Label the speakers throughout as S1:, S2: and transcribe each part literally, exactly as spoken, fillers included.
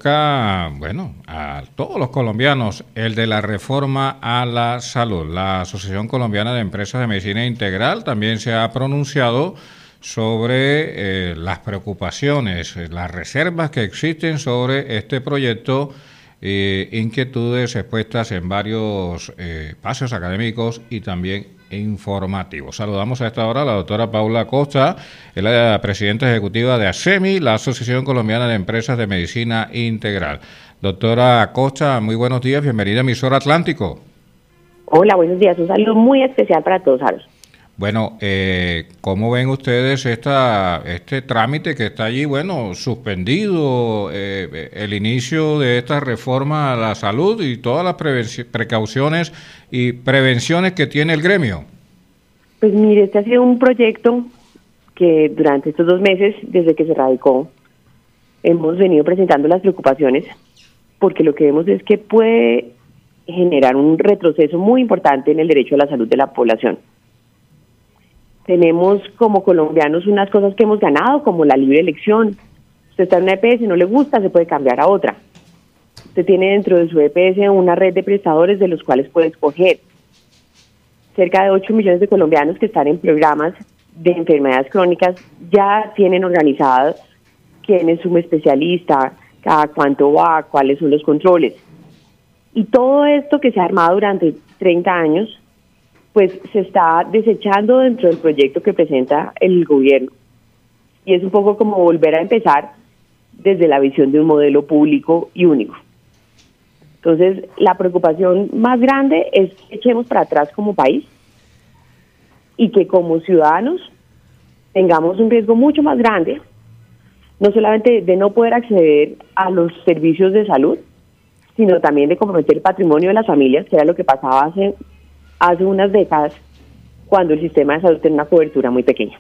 S1: toca, bueno, a todos los colombianos, el de la reforma a la salud. La Asociación Colombiana de Empresas de Medicina Integral también se ha pronunciado sobre eh, las preocupaciones, las reservas que existen sobre este proyecto, eh, inquietudes expuestas en varios eh, espacios académicos y también informativos. Saludamos a esta hora a la doctora Paula Costa, es la presidenta ejecutiva de ASEMI, la Asociación Colombiana de Empresas de Medicina Integral. Doctora Costa, muy buenos días, bienvenida a Emisora Atlántico.
S2: Hola, buenos días, un saludo muy especial para todos, Harold.
S1: Bueno, eh, ¿cómo ven ustedes esta, este trámite que está allí, bueno, suspendido, eh, el inicio de esta reforma a la salud y todas las precauciones y prevenciones que tiene el gremio?
S2: Pues mire, este ha sido un proyecto que durante estos dos meses, desde que se radicó, hemos venido presentando las preocupaciones, porque lo que vemos es que puede generar un retroceso muy importante en el derecho a la salud de la población. Tenemos como colombianos unas cosas que hemos ganado, como la libre elección. Usted está en una E P S, no le gusta, se puede cambiar a otra. Usted tiene dentro de su E P S una red de prestadores de los cuales puede escoger. Cerca de ocho millones de colombianos que están en programas de enfermedades crónicas ya tienen organizado quién es un especialista, cada cuánto va, cuáles son los controles. Y todo esto que se ha armado durante treinta años, pues se está desechando dentro del proyecto que presenta el gobierno. Y es un poco como volver a empezar desde la visión de un modelo público y único. Entonces, la preocupación más grande es que echemos para atrás como país y que como ciudadanos tengamos un riesgo mucho más grande, no solamente de no poder acceder a los servicios de salud, sino también de comprometer el patrimonio de las familias, que era lo que pasaba hace hace unas décadas, cuando el sistema de salud tiene una cobertura muy pequeña.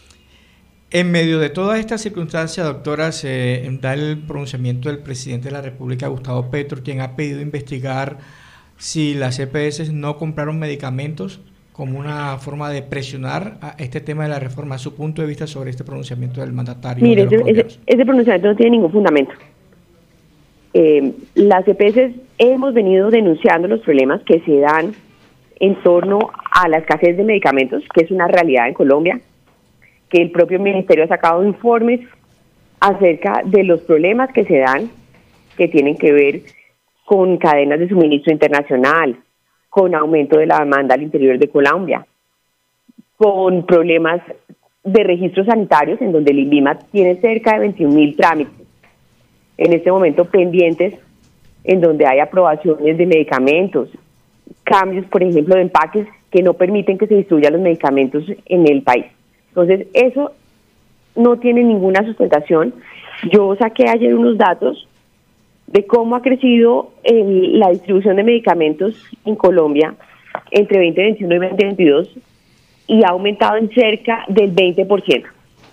S3: En medio de toda esta circunstancia, doctora, se da el pronunciamiento del presidente de la República, Gustavo Petro, quien ha pedido investigar si las E P S no compraron medicamentos como una forma de presionar a este tema de la reforma. Su punto de vista sobre este pronunciamiento del mandatario.
S2: Mire,
S3: de
S2: ese, ese, ese pronunciamiento no tiene ningún fundamento. Eh, las E P S hemos venido denunciando los problemas que se dan en torno a la escasez de medicamentos, que es una realidad en Colombia, que el propio ministerio ha sacado informes acerca de los problemas que se dan, que tienen que ver con cadenas de suministro internacional, con aumento de la demanda al interior de Colombia, con problemas de registros sanitarios, en donde el INVIMA tiene cerca de veintiún mil trámites, en este momento pendientes, en donde hay aprobaciones de medicamentos, cambios, por ejemplo, de empaques que no permiten que se distribuyan los medicamentos en el país. Entonces, eso no tiene ninguna sustentación. Yo saqué ayer unos datos de cómo ha crecido el, la distribución de medicamentos en Colombia entre veinte veintiuno y veinte veintidós y ha aumentado en cerca del veinte por ciento.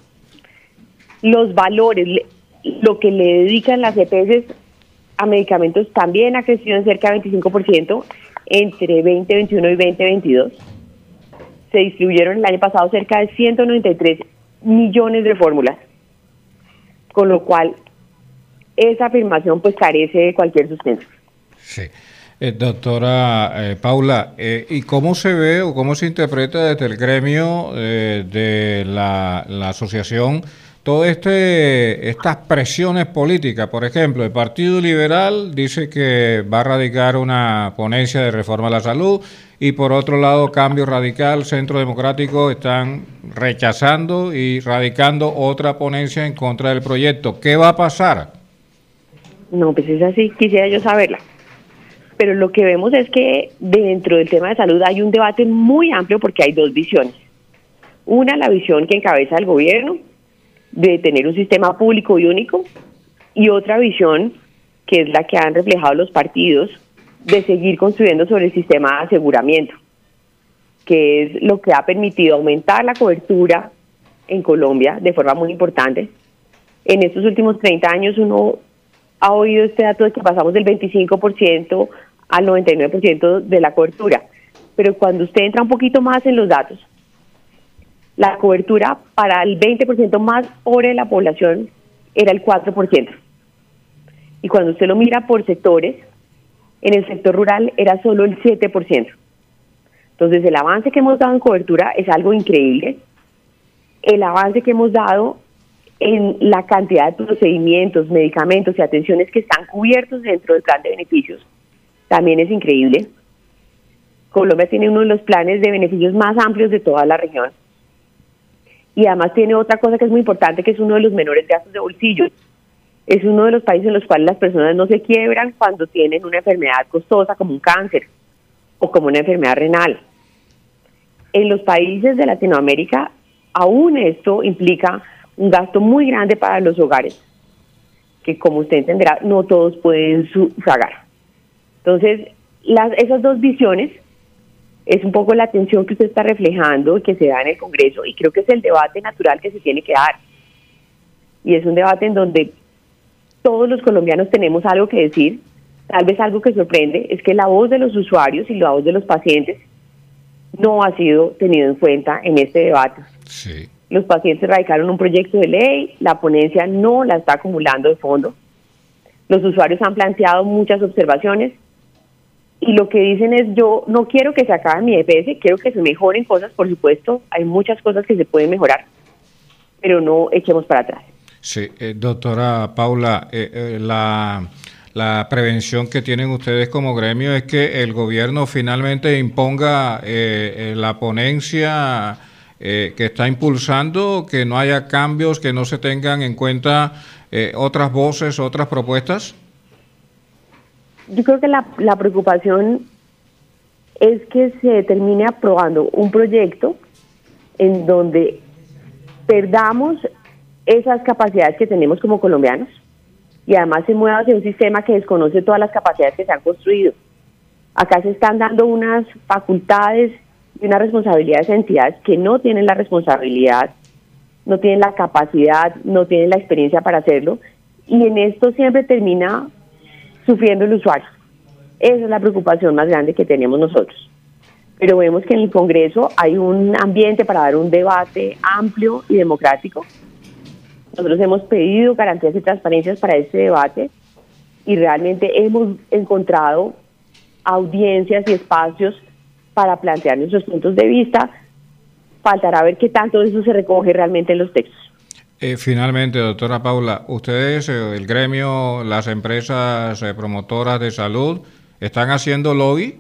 S2: Los valores, lo que le dedican las E P S a medicamentos también ha crecido en cerca del veinticinco por ciento entre veinte veintiuno y veinte veintidós. Se distribuyeron el año pasado cerca de ciento noventa y tres millones de fórmulas, con lo cual esa afirmación pues carece de cualquier sustento.
S1: Sí. Eh, doctora eh, Paula, eh, ¿y cómo se ve o cómo se interpreta desde el gremio eh, de la, la asociación todas este, estas presiones políticas? Por ejemplo, el Partido Liberal dice que va a radicar una ponencia de reforma a la salud y por otro lado Cambio Radical, Centro Democrático están rechazando y radicando otra ponencia en contra del proyecto. ¿Qué va a pasar?
S2: No, pues es así, quisiera yo saberla. Pero lo que vemos es que dentro del tema de salud hay un debate muy amplio porque hay dos visiones. Una, la visión que encabeza el gobierno, de tener un sistema público y único, y otra visión, que es la que han reflejado los partidos, de seguir construyendo sobre el sistema de aseguramiento, que es lo que ha permitido aumentar la cobertura en Colombia de forma muy importante. En estos últimos treinta años uno ha oído este dato de que pasamos del veinticinco por ciento al noventa y nueve por ciento de la cobertura, pero cuando usted entra un poquito más en los datos, la cobertura para el veinte por ciento más pobre de la población era el cuatro por ciento. Y cuando usted lo mira por sectores, en el sector rural era solo el siete por ciento. Entonces el avance que hemos dado en cobertura es algo increíble. El avance que hemos dado en la cantidad de procedimientos, medicamentos y atenciones que están cubiertos dentro del plan de beneficios también es increíble. Colombia tiene uno de los planes de beneficios más amplios de toda la región. Y además tiene otra cosa que es muy importante, que es uno de los menores gastos de bolsillo. Es uno de los países en los cuales las personas no se quiebran cuando tienen una enfermedad costosa como un cáncer o como una enfermedad renal. En los países de Latinoamérica, aún esto implica un gasto muy grande para los hogares, que como usted entenderá, no todos pueden sufragar. Entonces, las, esas dos visiones es un poco la atención que usted está reflejando y que se da en el Congreso, y creo que es el debate natural que se tiene que dar. Y es un debate en donde todos los colombianos tenemos algo que decir. Tal vez algo que sorprende es que la voz de los usuarios y la voz de los pacientes no ha sido tenido en cuenta en este debate.
S1: Sí.
S2: Los pacientes radicaron un proyecto de ley, la ponencia no la está acumulando de fondo. Los usuarios han planteado muchas observaciones y lo que dicen es: yo no quiero que se acabe mi E P S, quiero que se mejoren cosas, por supuesto, hay muchas cosas que se pueden mejorar, pero no echemos para atrás.
S1: Sí, eh, doctora Paula, eh, eh, la, la prevención que tienen ustedes como gremio es que el gobierno finalmente imponga eh, eh, la ponencia eh, que está impulsando, que no haya cambios, que no se tengan en cuenta eh, otras voces, otras propuestas.
S2: Yo creo que la, la preocupación es que se termine aprobando un proyecto en donde perdamos esas capacidades que tenemos como colombianos y además se mueva hacia un sistema que desconoce todas las capacidades que se han construido. Acá se están dando unas facultades y unas responsabilidades a entidades que no tienen la responsabilidad, no tienen la capacidad, no tienen la experiencia para hacerlo, y en esto siempre termina sufriendo el usuario. Esa es la preocupación más grande que tenemos nosotros. Pero vemos que en el Congreso hay un ambiente para dar un debate amplio y democrático. Nosotros hemos pedido garantías y transparencias para este debate y realmente hemos encontrado audiencias y espacios para plantear nuestros puntos de vista. Faltará ver qué tanto de eso se recoge realmente en los textos.
S1: Eh, finalmente, doctora Paula, ustedes, eh, el gremio, las empresas eh, promotoras de salud, ¿están haciendo lobby?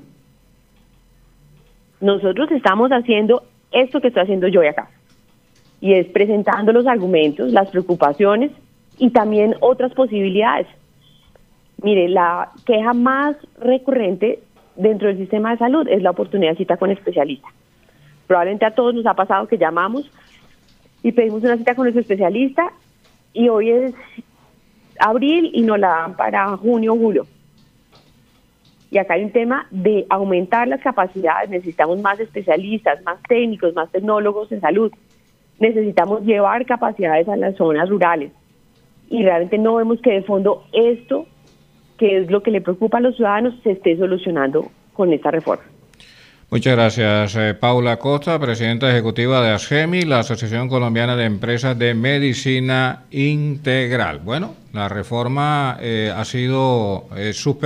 S2: Nosotros estamos haciendo esto que estoy haciendo yo hoy acá, y es presentando los argumentos, las preocupaciones y también otras posibilidades. Mire, la queja más recurrente dentro del sistema de salud es la oportunidad de cita con especialista. Probablemente a todos nos ha pasado que llamamos y pedimos una cita con nuestro especialista y hoy es abril y nos la dan para junio o julio. Y acá hay un tema de aumentar las capacidades, necesitamos más especialistas, más técnicos, más tecnólogos en salud. Necesitamos llevar capacidades a las zonas rurales y realmente no vemos que de fondo esto, que es lo que le preocupa a los ciudadanos, se esté solucionando con esta reforma.
S1: Muchas gracias, eh, Paula Costa, presidenta ejecutiva de ASGEMI, la Asociación Colombiana de Empresas de Medicina Integral. Bueno, la reforma eh, ha sido eh, suspendida.